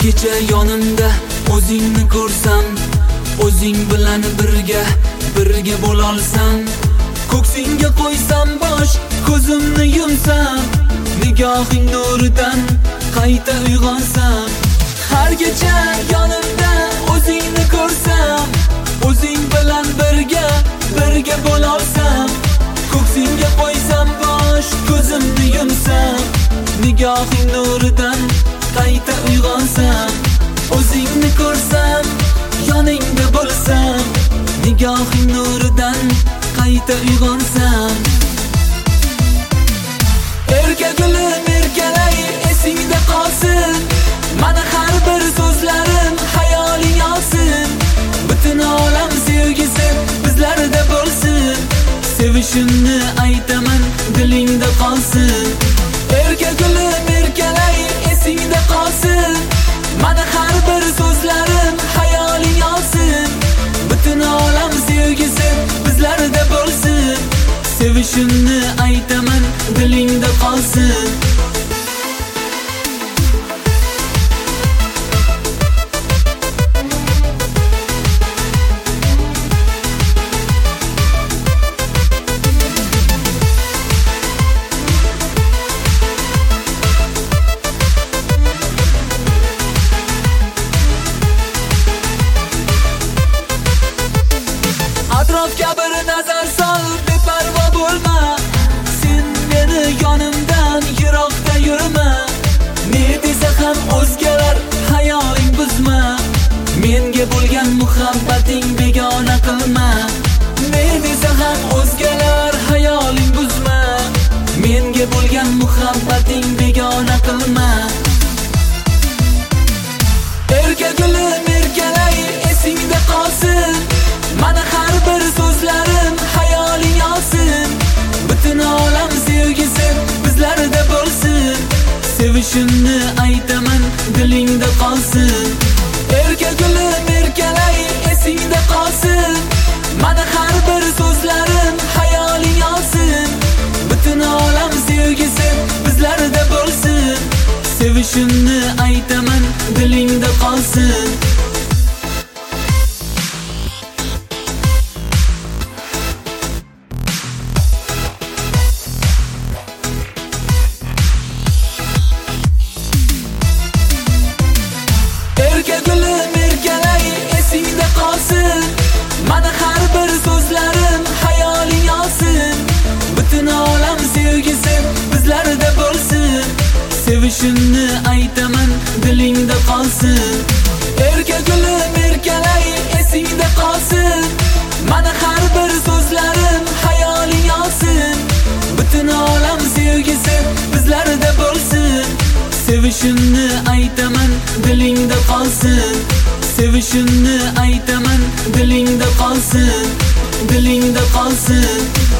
kecha yonimda o'zingni ko'rsam, o'zing bilan birga bo'lolsam, ko'ksingga qo'ysam bosh, ko'zimni yumsam, nigohing nuridan qayta uyg'onsam, har kecha yonimda o'zingni ko'rsam, o'zing bilan birga bo'lolsam, ko'ksingga qo'ysam bosh, ko'zimni yumsam, nigohing nuridan qayta uyg'onsam, o'zingni ko'rsam, yoningda bo'lsam, nigohing nuridan qayta uyg'onsam. Erka gulim erkalay, esingda qolsin, mana har bir so'zlarim hayoling olsin, butun olam sevgisi bizlarda bo'lsin, sevishimni aytaman dilingda qolsin. Erka gulim erkalay, esingda qolsin, mana har bir so'zlarim hayoling olsin, butun olam sevgisi bizlarda bo'lsin, sevishimni aytaman dilingda qolsin. Atrofga bir nazar sol, beparvo bo'lma, sen meni yonimdan yiroqda yurma, ne desa ham o'zgalar hayoling buzma, menga bo'lgan muhabbating begona qilma, ne desa ham o'zgalar hayoling buzma, menga bo'lgan muhabbating begona qilma. Erka gulim erkalay, esingda qolsin, mana har bir so'zlarim hayoling olsin, butun olam sevgisi bizlarda bo'lsin, sevishimni aytaman dilingda qolsin. Erka gulim erkalay, esingda qolsin, mana har bir so'zlarim hayoling olsin, butun olam sevgisi bizlarda bo'lsin, sevishimni aytaman dilingda qolsin. Erka gulim erkalay, esingda qolsin, mana har bir so'zlarim hayoling olsin, butun olam sevgisi bizlarda bo'lsin, sevishimni aytaman dilingda qolsin. Erka gulim erkalay, esingda qolsin, mana har bir so'zlarim hayoling olsin, butun olam sevgisi bizlarda bo'lsin, sevishimni aytaman dilingda qolsin, sevishimni aytaman dilingda qolsin, dilingda qolsin.